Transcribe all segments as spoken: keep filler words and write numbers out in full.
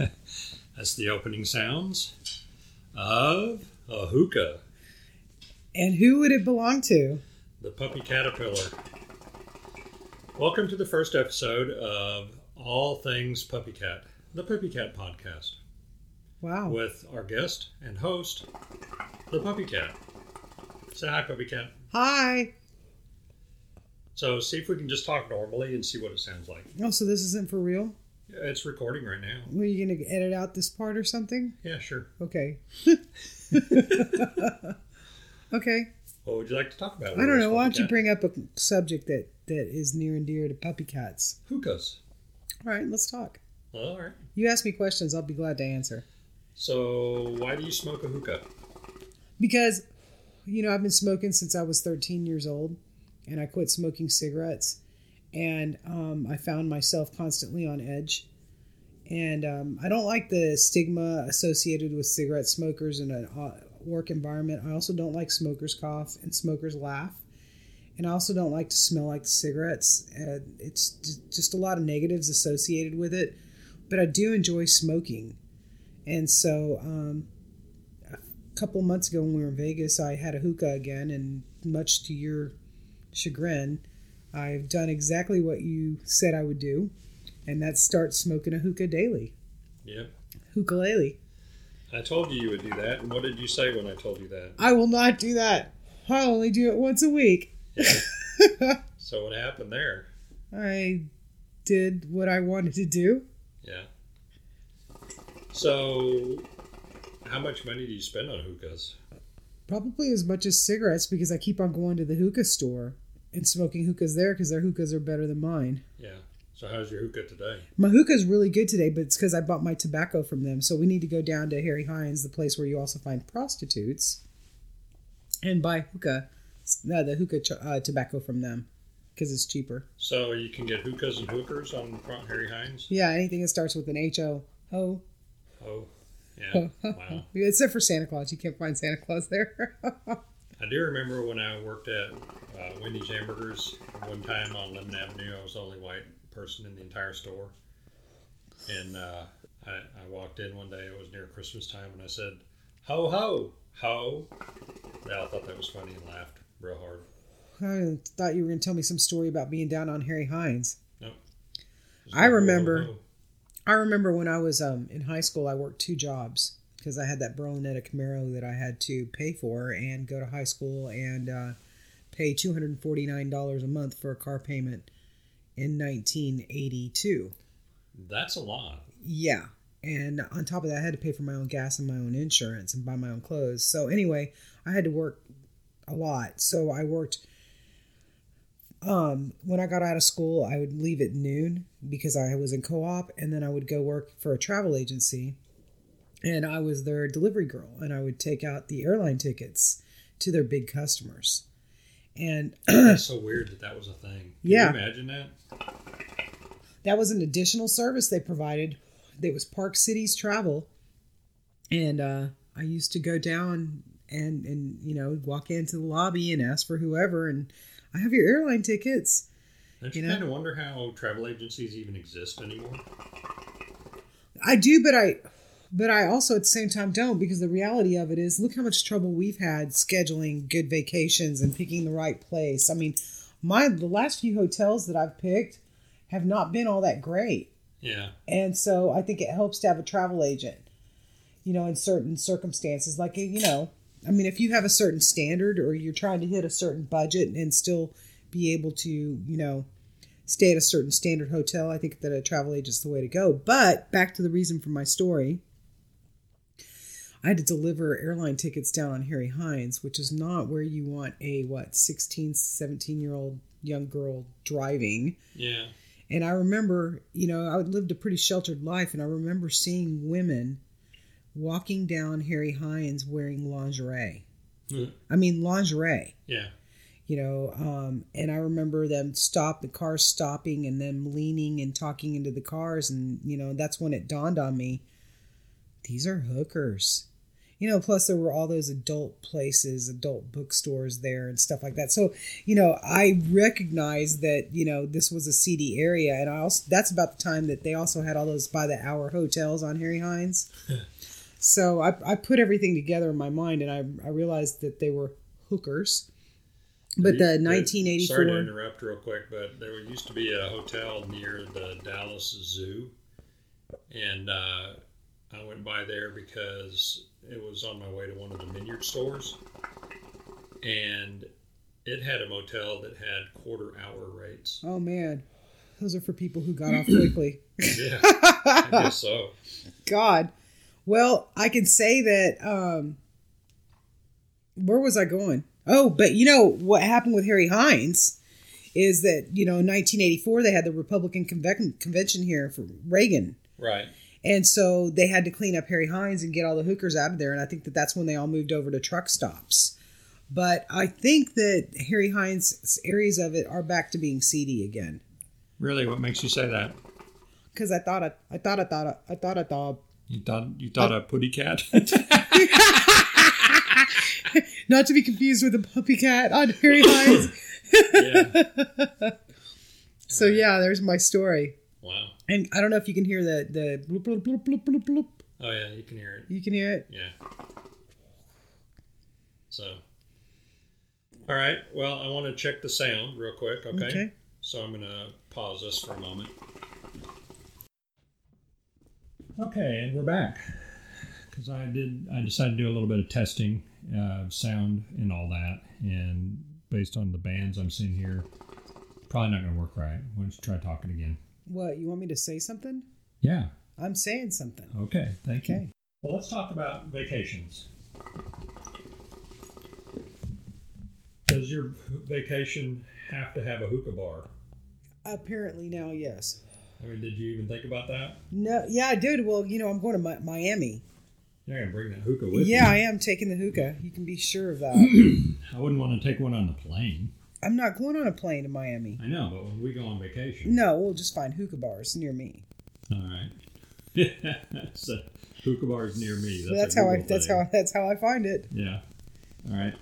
That's the opening sounds of a hookah. And who would it belong to? The Puppy Caterpillar. Welcome to the first episode of All Things Puppy Cat, the Puppy Cat podcast. Wow. With our guest and host, the Puppy Cat. Say hi, Puppy Cat. Hi. So see if we can just talk normally and see what it sounds like. Oh, so this isn't for real? Yeah, it's recording right now. Were you going to edit out this part or something? Yeah, sure. Okay. Okay. What would you like to talk about? I don't know. Why don't you bring up a subject that, that is near and dear to puppy cats? Hookahs. All right, let's talk. All right. You ask me questions, I'll be glad to answer. So, why do you smoke a hookah? Because, you know, I've been smoking since I was thirteen years old, and I quit smoking cigarettes, and um, I found myself constantly on edge. And um, I don't like the stigma associated with cigarette smokers in a work environment. I also don't like smokers cough and smokers laugh. And I also don't like to smell like cigarettes. Uh, it's just a lot of negatives associated with it. But I do enjoy smoking. And so um, a couple months ago when we were in Vegas, I had a hookah again. And much to your chagrin, I've done exactly what you said I would do. And that's start smoking a hookah daily. Yep. Hookah-lele. I told you you would do that. And what did you say when I told you that? I will not do that. I only do it once a week. Yeah. So what happened there? I did what I wanted to do. Yeah. So how much money do you spend on hookahs? Probably as much as cigarettes because I keep on going to the hookah store and smoking hookahs there because their hookahs are better than mine. Yeah. So how's your hookah today? My hookah's really good today, but it's because I bought my tobacco from them. So we need to go down to Harry Hines, the place where you also find prostitutes, and buy hookah, uh, the hookah uh, tobacco from them because it's cheaper. So you can get hookahs and hookers on front Harry Hines? Yeah, anything that starts with an H O. Ho. Oh, yeah. Wow. Except for Santa Claus. You can't find Santa Claus there. I do remember when I worked at uh, Wendy's Hamburgers one time on Lemon Avenue. I was the only white person in the entire store. And uh, I, I walked in one day. It was near Christmas time. And I said, ho, ho, ho. They all thought that was funny and laughed real hard. I thought you were going to tell me some story about being down on Harry Hines. Nope. I remember... Ho, ho. I remember when I was um, in high school, I worked two jobs because I had that Berlinetta Camaro that I had to pay for and go to high school and uh, pay two hundred forty-nine dollars a month for a car payment in nineteen eighty-two. That's a lot. Yeah. And on top of that, I had to pay for my own gas and my own insurance and buy my own clothes. So anyway, I had to work a lot. So I worked... Um, when I got out of school, I would leave at noon because I was in co-op, and then I would go work for a travel agency, and I was their delivery girl, and I would take out the airline tickets to their big customers. And that's so weird that that was a thing. Can yeah, you imagine that? That was an additional service they provided. It was Park Cities Travel, and uh, I used to go down and and you know walk into the lobby and ask for whoever and. I have your airline tickets. Don't you, you know? kind of wonder how travel agencies even exist anymore? I do, but I, but I also at the same time don't because the reality of it is, look how much trouble we've had scheduling good vacations and picking the right place. I mean, my the last few hotels that I've picked have not been all that great. Yeah. And so I think it helps to have a travel agent, you know, in certain circumstances, like you know. I mean, if you have a certain standard or you're trying to hit a certain budget and still be able to, you know, stay at a certain standard hotel, I think that a travel agent's the way to go. But back to the reason for my story, I had to deliver airline tickets down on Harry Hines, which is not where you want a, what, sixteen, seventeen-year-old young girl driving. Yeah. And I remember, you know, I lived a pretty sheltered life, and I remember seeing women walking down Harry Hines wearing lingerie. Mm. I mean, lingerie. Yeah. You know, um, and I remember them stop, the cars stopping and them leaning and talking into the cars. And, you know, that's when it dawned on me, these are hookers. You know, plus there were all those adult places, adult bookstores there and stuff like that. So, you know, I recognized that, you know, this was a seedy area. And I also, that's about the time that they also had all those by the hour hotels on Harry Hines. So I, I put everything together in my mind, and I, I realized that they were hookers. But the nineteen eighty-four... Sorry to interrupt real quick, but there used to be a hotel near the Dallas Zoo. And uh, I went by there because it was on my way to one of the Vineyard stores. And it had a motel that had quarter hour rates. Oh, man. Those are for people who got off quickly. Yeah, I guess so. God. Well, I can say that... Um, where was I going? Oh, but you know what happened with Harry Hines is that, you know, in nineteen eighty-four, they had the Republican conve- convention here for Reagan. Right. And so they had to clean up Harry Hines and get all the hookers out of there. And I think that that's when they all moved over to truck stops. But I think that Harry Hines' areas of it are back to being seedy again. Really? What makes you say that? Because I thought I, I thought I thought I, I thought I thought you thought you thought I, a putty cat. Not to be confused with a puppy cat on Harry Hines. Yeah. So yeah, there's my story. Wow. And I don't know if you can hear the the bloop bloop bloop bloop bloop bloop. Oh yeah, you can hear it. You can hear it? Yeah. So. All right. Well, I want to check the sound real quick, okay? Okay. So I'm going to pause this for a moment. Okay, and we're back. Because I did, I decided to do a little bit of testing, uh, sound and all that, and based on the bands I'm seeing here, probably not going to work right. Why don't you try talking again? What, you want me to say something? Yeah. I'm saying something. Okay, thank okay. you. Well, let's talk about vacations. Does your vacation have to have a hookah bar? Apparently now, yes. I mean, did you even think about that? No, yeah, I did. Well, you know, I'm going to Mi- Miami. You're not going to bring that hookah with you. Yeah, I am taking the hookah. You can be sure of that. I wouldn't want to take one on the plane. I'm not going on a plane to Miami. I know, but when we go on vacation. No, we'll just find hookah bars near me. All right. So, hookah bars near me. That's, so that's how I. That's thing. how. That's how I find it. Yeah. All right.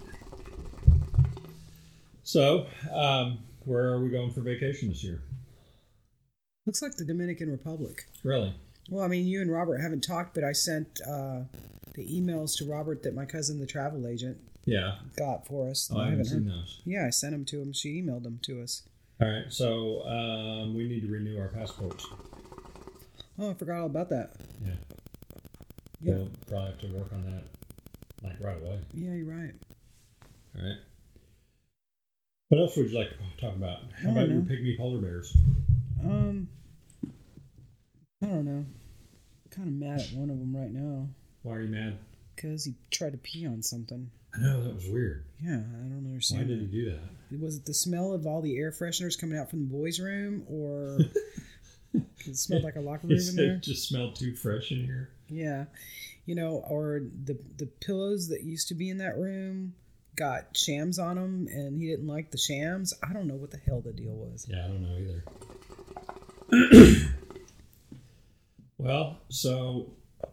So, um, where are we going for vacation this year? Looks like the Dominican Republic. Really? Well, I mean, you and Robert haven't talked, but I sent uh, the emails to Robert that my cousin, the travel agent, yeah, got for us. Oh, I haven't seen those. Yeah, I sent them to him. She emailed them to us. All right, so um, we need to renew our passports. Oh, I forgot all about that. Yeah. Yeah. We'll probably have to work on that, like, right away. Yeah, you're right. All right. What else would you like to talk about? How about know. your pygmy polar bears? Um, I don't know. I'm kind of mad at one of them right now. Why are you mad? Because he tried to pee on something. I know, that was weird. Yeah, I don't understand. Why did he do that? Was it the smell of all the air fresheners coming out from the boys' room, or it smelled like a locker room in there? It just smelled too fresh in here. Yeah, you know, or the the pillows that used to be in that room got shams on them, and he didn't like the shams. I don't know what the hell the deal was. Yeah, I don't know either. Well, so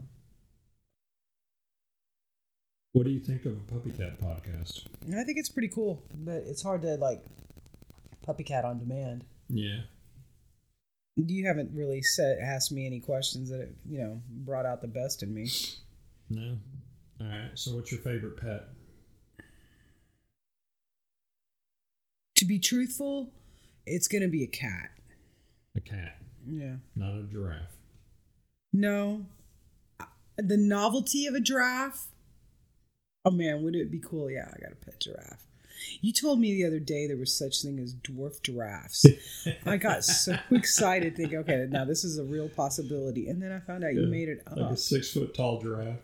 what do you think of a Puppy Cat podcast? I think it's pretty cool, but it's hard to, like, Puppy Cat on demand. Yeah. You haven't really said asked me any questions that, you know, brought out the best in me. No. All right. So what's your favorite pet? To be truthful, it's going to be a cat. A cat? Yeah. Not a giraffe? No. The novelty of a giraffe? Oh, man, would it be cool? Yeah, I got a pet giraffe. You told me the other day there was such thing as dwarf giraffes. I got so excited thinking, okay, now this is a real possibility. And then I found out yeah, you made it up. Like a six-foot-tall giraffe.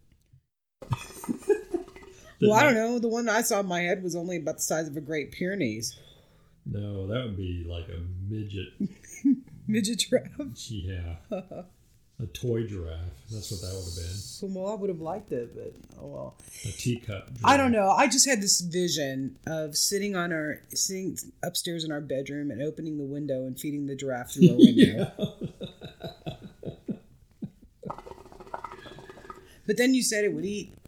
Well, I don't know. The one I saw in my head was only about the size of a Great Pyrenees. No, that would be like a midget. Midget giraffe? Yeah. A toy giraffe. That's what that would have been. Well, I would have liked it, but oh well. A teacup giraffe. I don't know. I just had this vision of sitting on our sitting upstairs in our bedroom and opening the window and feeding the giraffe through our window. But then you said it would eat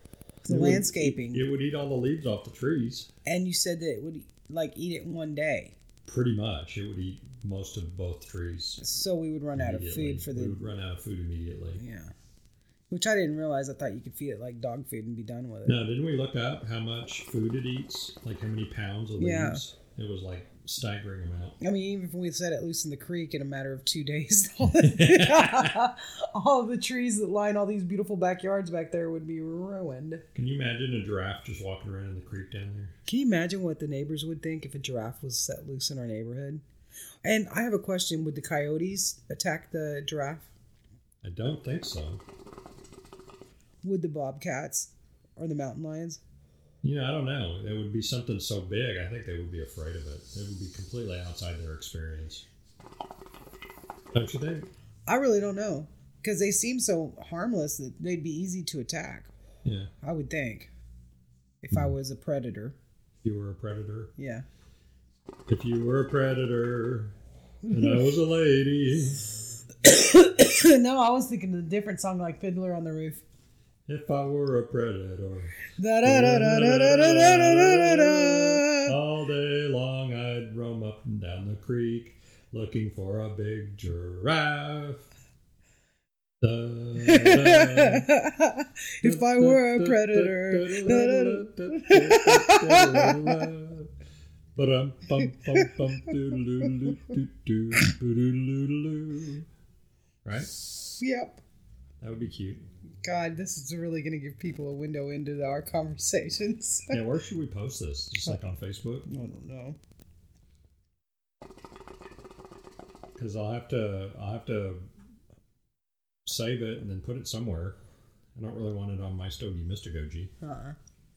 The it landscaping. Would, it would eat all the leaves off the trees. And you said that it would like eat it in one day. Pretty much. It would eat most of both trees. So we would run out of food for the... We would run out of food immediately. Yeah. Which I didn't realize. I thought you could feed it like dog food and be done with it. No, didn't we look up how much food it eats? Like how many pounds of Yeah. leaves? It was like staggering amount. I mean, even if we set it loose in the creek in a matter of two days, all the, all the trees that line all these beautiful backyards back there would be ruined. Can you imagine a giraffe just walking around in the creek down there? Can you imagine what the neighbors would think if a giraffe was set loose in our neighborhood? And I have a question. Would the coyotes attack the giraffe? I don't think so. Would the bobcats or the mountain lions? You know, I don't know. It would be something so big, I think they would be afraid of it. It would be completely outside their experience. Don't you think? I really don't know. Because they seem so harmless that they'd be easy to attack. Yeah. I would think. If I was a predator. If you were a predator? Yeah. If you were a predator and I was a lady. No, I was thinking of a different song like Fiddler on the Roof. If I were a predator. Da, da, da, da, da, da, da, da, da, da. All day long I'd roam up and down the creek looking for a big giraffe. Da, da, if I were a predator. Right? Yep. That would be cute. God, this is really going to give people a window into our conversations. Yeah, where should we post this? Just like on Facebook? I don't know. Because I'll have to, I'll have to save it and then put it somewhere. I don't really want it on my Stogie Mystagogy. Uh-uh.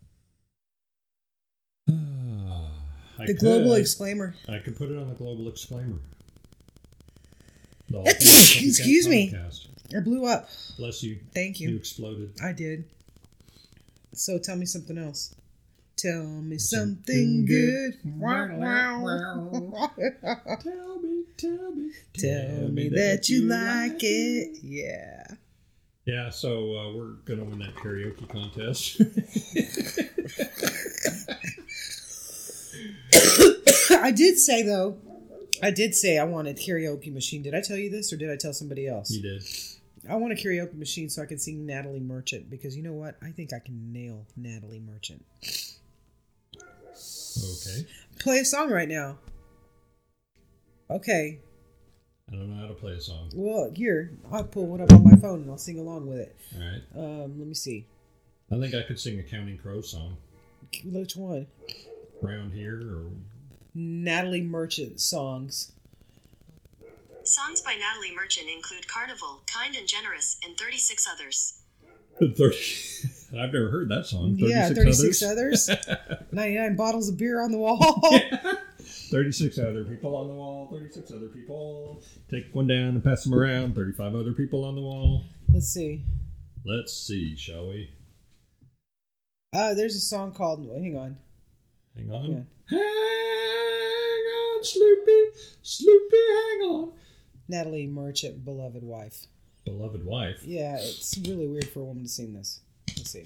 I The could, global exclaimer. I could put it on the global exclaimer. The Excuse me. podcast. I blew up. Bless you. Thank you. You exploded. I did. So tell me something else. Tell me something, Something good. good. Wow, wow. Tell me, tell me, Tell me that you like it. Yeah. Yeah, so uh, we're going to win that karaoke contest. I did say, though, I did say I wanted karaoke machine. Did I tell you this or did I tell somebody else? You did. I want a karaoke machine so I can sing Natalie Merchant because you know what? I think I can nail Natalie Merchant. Okay. Play a song right now. Okay. I don't know how to play a song. Well, here, I'll pull it up on my phone and I'll sing along with it. All right. Um, let me see. I think I could sing a Counting Crows song. Which one? Around here or... Natalie Merchant songs. Songs by Natalie Merchant include Carnival, Kind and Generous, and thirty-six others. thirty I've never heard that song. thirty-six Yeah, thirty-six others. others. ninety-nine bottles of beer on the wall. thirty-six other people on the wall. thirty-six other people. Take one down and pass them around. thirty-five other people on the wall. Let's see. Let's see, shall we? Uh, there's a song called... Hang on. Hang on. Yeah. Hang on, Sloopy. Sloopy, hang on. Natalie Merchant, Beloved Wife. Beloved wife. Yeah, it's really weird for a woman to sing this. Let's see.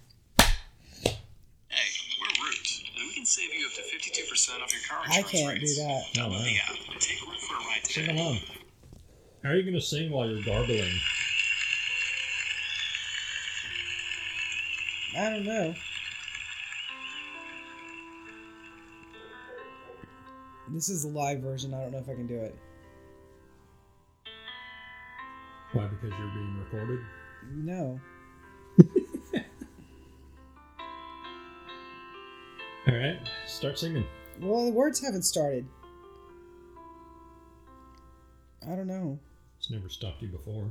Hey, we're Root, and we can save you up to fifty-two percent off your car I insurance can't rates. do that. Oh, Download wow. the app and take Root for a ride Sing today. along. How are you going to sing while you're garbling? I don't know. This is a live version. I don't know if I can do it. Why? Because you're being recorded? No. All right, start singing. Well, the words haven't started. I don't know. It's never stopped you before.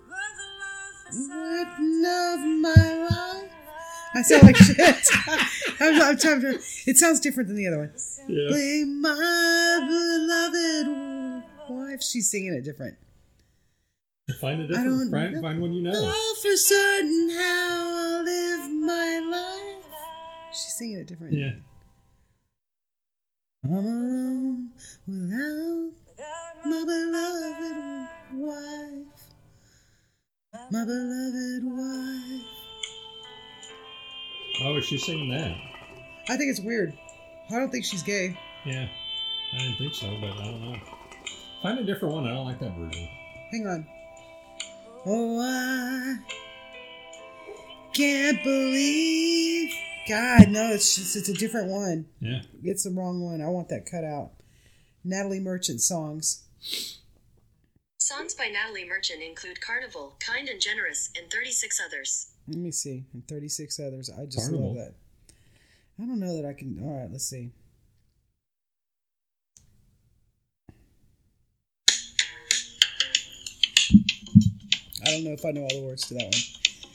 What love my life? I sound like shit. I'm, I'm trying to. It sounds different than the other one. Yeah. Play my beloved wife. She's singing it different. Find a I different. don't Find, know. find one you know. Know for certain how I live my life. She's singing it different. Yeah. I'm alone without my beloved wife. My beloved wife. was she singing that? I think it's weird. I don't think she's gay. Yeah, I didn't think so, but I don't know. Find a different one. I don't like that version. Hang on. Oh, I can't believe. God, no, it's just, it's a different one. Yeah. It's the wrong one. I want that cut out. Natalie Merchant songs. Songs by Natalie Merchant include Carnival, Kind and Generous, and thirty-six others. Let me see. And thirty-six others. I just Carnival. love that. I don't know that I can. All right, let's see. I don't know if I know all the words to that one.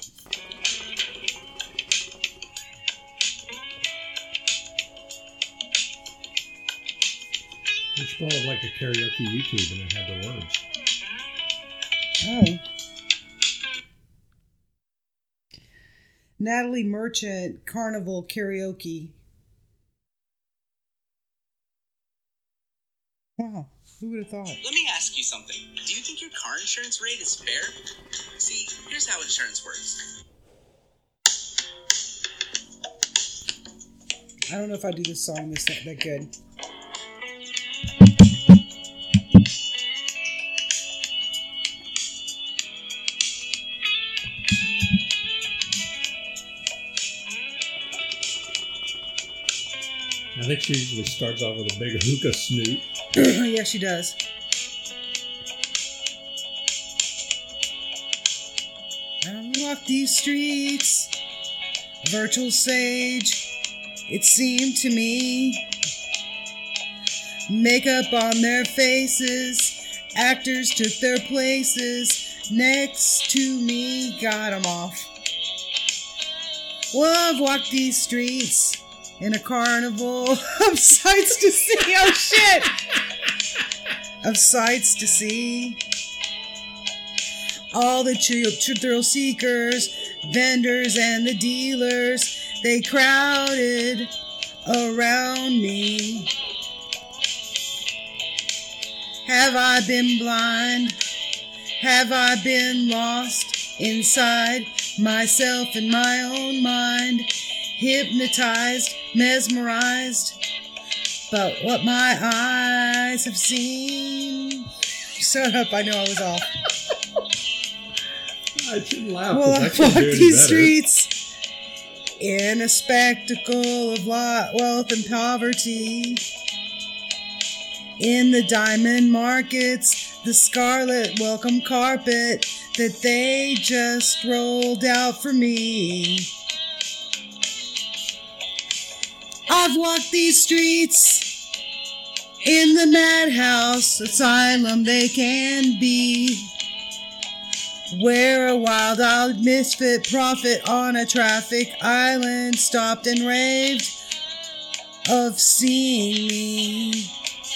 You should pull up like a karaoke YouTube and it had the words. Oh. Natalie Merchant, Carnival Karaoke. Wow, who would have thought? Let me ask you something. Do you think your car insurance rate is fair? See, here's how insurance works. I don't know if I do this song this that, that good. I think she usually starts off with a big hookah snoot. Yeah, she does. I walk these streets, virtual sage, it seemed to me. Makeup on their faces, actors took their places next to me, got 'em off. Well, I've walked these streets in a carnival of sights to see. Oh, shit! Of sights to see. All the tr- thrill seekers, vendors, and the dealers, they crowded around me. Have I been blind? Have I been lost inside myself and my own mind? Hypnotized, mesmerized, but what my eyes have seen. Shut up, I know I was off. I shouldn't laugh. Well, I I can't walk do any these better. streets in a spectacle of lot, wealth and poverty. In the diamond markets, the scarlet welcome carpet that they just rolled out for me. I've walked these streets in the madhouse asylum they can be, where a wild-eyed misfit prophet on a traffic island stopped and raved of seeing me.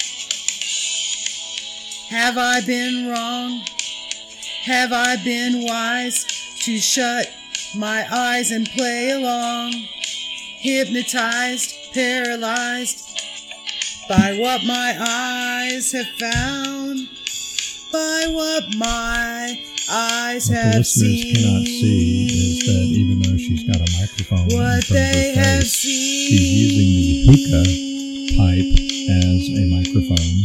Have I been wrong? Have I been wise to shut my eyes and play along? Hypnotized, paralyzed by what my eyes have found, by what my eyes What the have listeners seen. cannot see is that even though she's got a microphone in What front of they her have face, seen. she's using the hookah pipe as a microphone.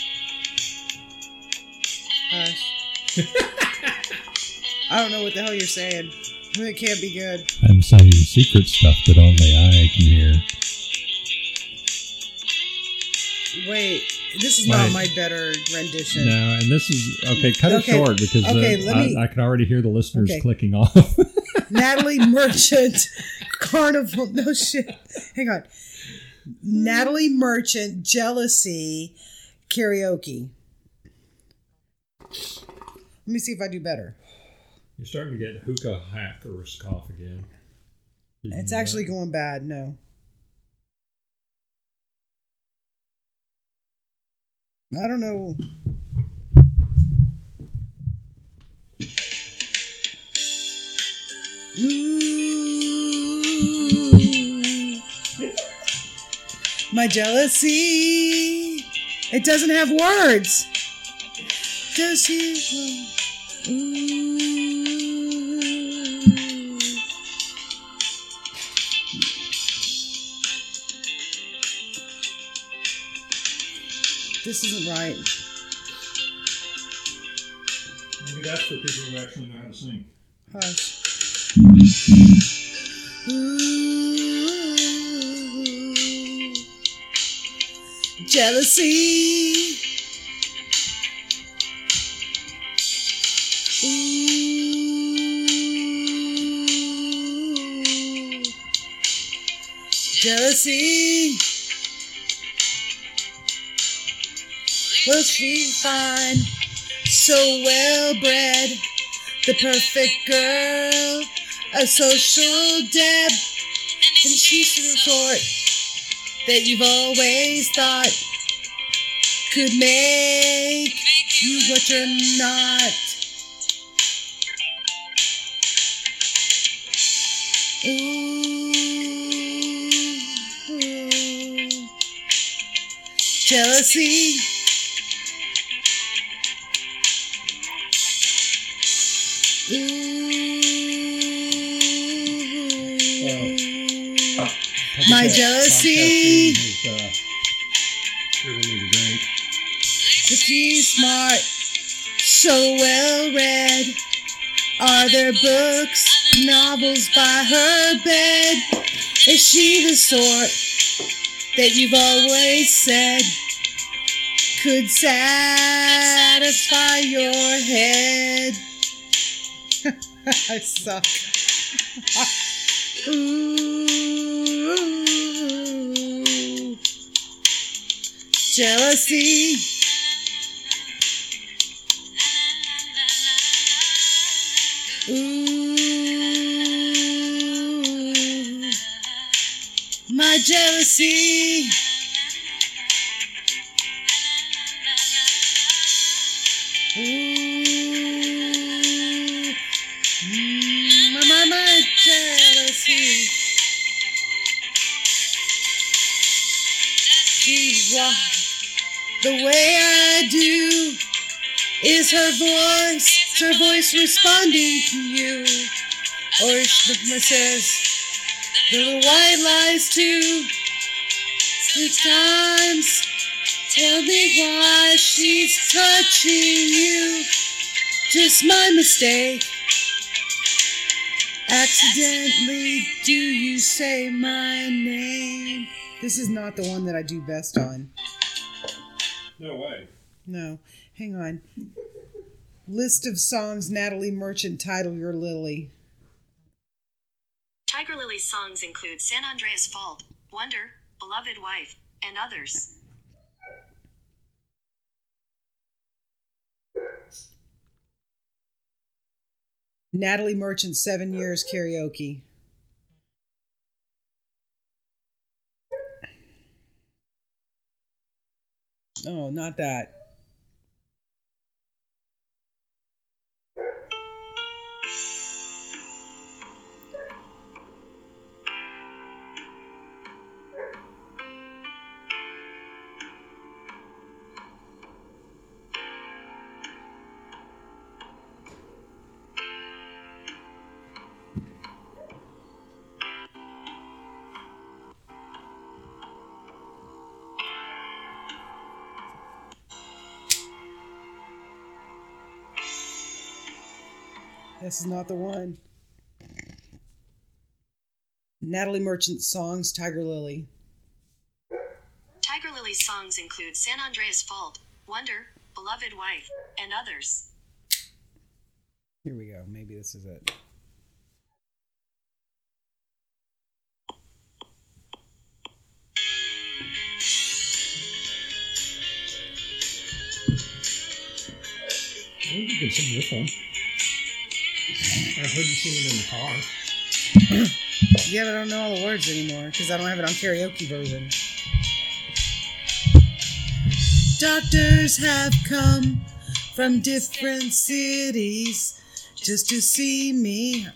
Hush. I don't know what the hell you're saying. It can't be good. I'm saying secret stuff that only I can hear. Wait, this is not Wait. my better rendition. No, and this is okay. Cut it Okay. short because Okay, uh, let me- I, I can already hear the listeners Okay. clicking off. Natalie Merchant, Carnival. No shit. Hang on. Natalie Merchant, Jealousy, Karaoke. Let me see if I do better. You're starting to get hookah hackers cough again. Did you It's know actually that? going bad. No. I don't know. Ooh. My jealousy. It doesn't have words. Does he? Ooh. this isn't right. Maybe that's for people who actually know how to sing. Hush. Ooh, jealousy. Ooh, jealousy. Will she find so well bred, the perfect girl, a social deb, and she's the sort that you've always thought could make you what you're not. Ooh, ooh. Jealousy. Ooh. Well, My jealousy. Is, uh, sure they need a drink. If she's smart, so well read. Are there books, novels by her bed? Is she the sort that you've always said could satisfy your head? I suck. Ooh, jealousy. Ooh, my jealousy. Ooh, my, my, my jealousy. She walked the way I do. Is her voice, is her voice responding to you? Or she says little white lies too? Six times, tell me why she's touching you. Just my mistake. Accidentally, do you say my name? This is not the one that I do best on. No way. No. Hang on. List of songs Natalie Merchant title Your Lily. Tiger Lily's songs include San Andreas Fault, Wonder, Beloved Wife, and others. Natalie Merchant, Seven Years Karaoke. Oh, not that. This is not the one. Natalie Merchant songs, Tiger Lily. Tiger Lily's songs include San Andreas Fault, Wonder, Beloved Wife, and others. Here we go. Maybe this is it. I think you can sing this one. I've heard you sing it in the car. Yeah, but I don't know all the words anymore because I don't have it on karaoke version. Doctors have come from different cities just to see me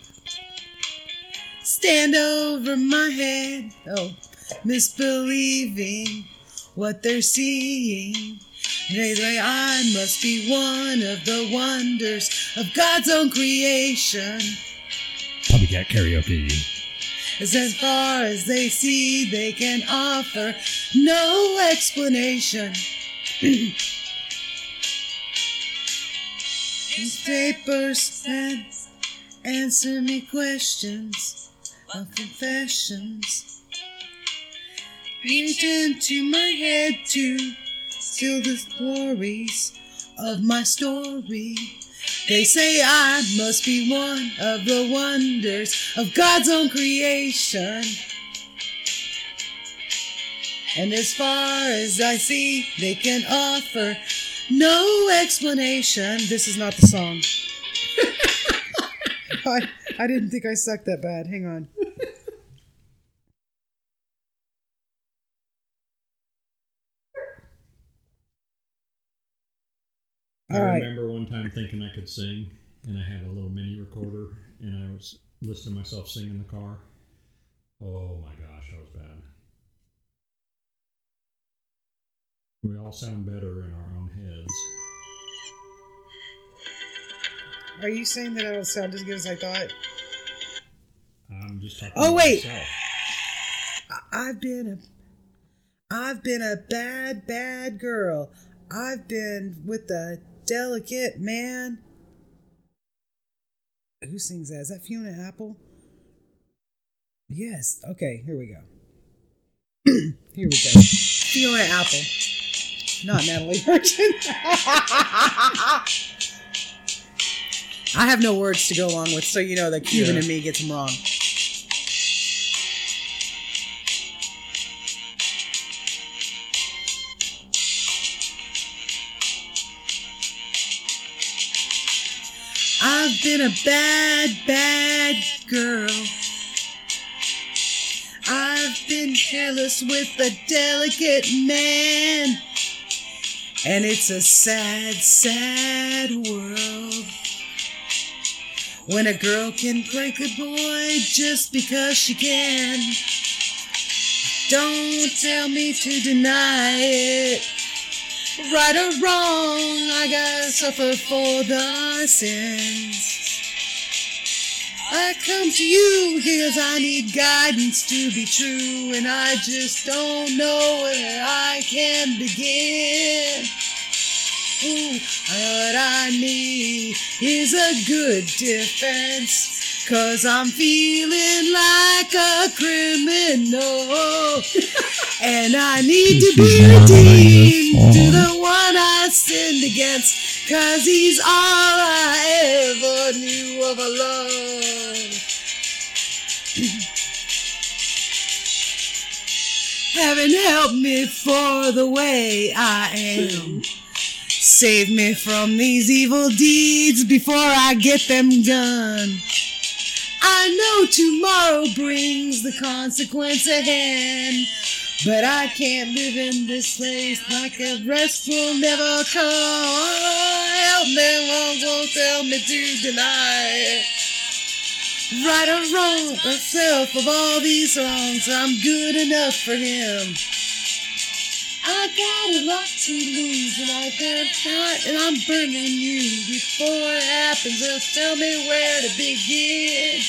stand over my head. Oh, misbelieving what they're seeing. They say I must be one of the wonders of God's own creation. Puppycat Karaoke. As far as they see, they can offer no explanation. Newspapers and answer me questions of confessions. Reach into my head to steal the glories of my story. They say I must be one of the wonders of God's own creation. And as far as I see, they can offer no explanation. This is not the song. I, I didn't think I sucked that bad. Hang on. I All right. remember one time thinking I could sing, and I had a little mini recorder, and I was listening to myself sing in the car. Oh my gosh, that was bad. We all sound better in our own heads. Are you saying that I don't sound as good as I thought? I'm just talking Oh, about wait. myself. I- I've been a, I've been a bad, bad girl. I've been with the delicate man. Who sings that? Is that Fiona Apple? Yes. Okay, here we go. Here we go. Fiona Apple. Not Natalie Merchant. I have no words to go along with, so you know that Cuban Yeah. in me gets them wrong. I've been a bad, bad girl. I've been careless with a delicate man. And it's a sad, sad world when a girl can break a boy just because she can. Don't tell me to deny it. Right or wrong, I gotta suffer for the sins. I come to you because I need guidance to be true, and I just don't know where I can begin. Ooh, what I need is a good defense, 'cause I'm feeling like a criminal. And I need to be redeemed to the one I sinned against, 'cause he's all I ever knew of a love. Heaven help me for the way I am. Save me from these evil deeds before I get them done. I know tomorrow brings the consequence at hand, but I can't live in this place like a rest will never come. Help me, won't, won't tell me to deny it. Right or wrong, myself of all these wrongs, I'm good enough for him. I got a lot to lose, and I've had not, and I'm burning you before it happens. Just tell me where to begin.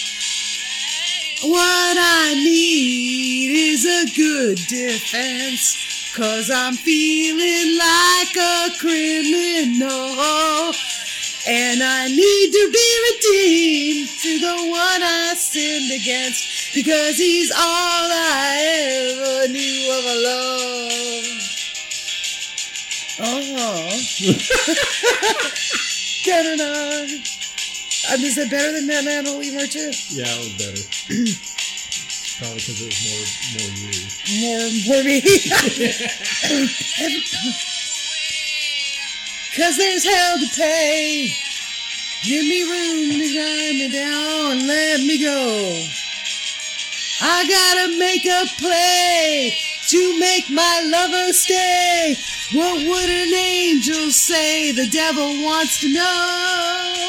What I need is a good defense, 'cause I'm feeling like a criminal. And I need to be redeemed to the one I sinned against, because he's all I ever knew of a love. Oh. Da-da-da. Um, is it better than that Natalie Merchant? Yeah, it was better. Probably because it was more, more you. More, more me. Cause there's hell to pay. Give me room to grind me down and let me go. I gotta make a play to make my lover stay. What would an angel say? The devil wants to know.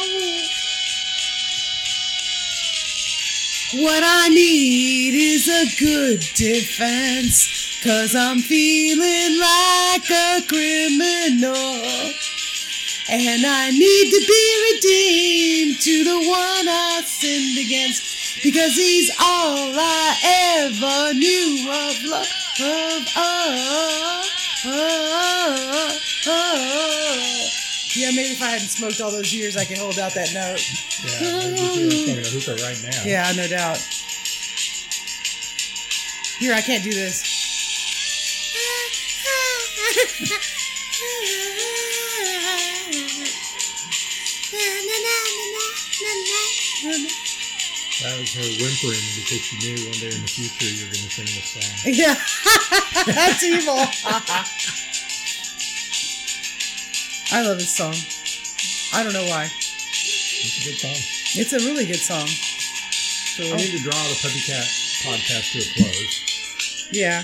What I need is a good defense, 'cause I'm feeling like a criminal. And I need to be redeemed to the one I sinned against, because he's all I ever knew of love. Oh, oh, Yeah, maybe if I hadn't smoked all those years, I could hold out that note. Yeah, maybe you're smoking a hookah right now. Yeah, no doubt. Here, I can't do this. That was her whimpering because she knew one day in the future you were going to sing this song. Yeah, that's evil. I love this song. I don't know why. It's a good song. It's a really good song. So we need to draw the Puppy Cat podcast to a close. Yeah.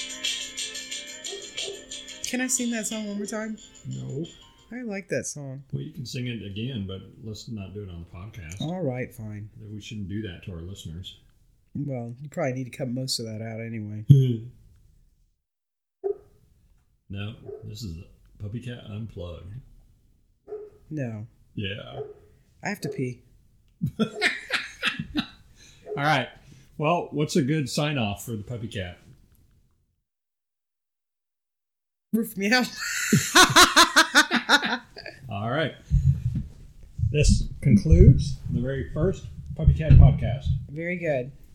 Can I sing that song one more time? No. I like that song. Well, you can sing it again, but let's not do it on the podcast. All right, fine. We shouldn't do that to our listeners. Well, you probably need to cut most of that out anyway. No, this is Puppy Cat Unplugged. No. Yeah. I have to pee. All right. Well, what's a good sign off for the Puppy Cat? Roof me out. All right. This concludes the very first Puppy Cat podcast. Very good.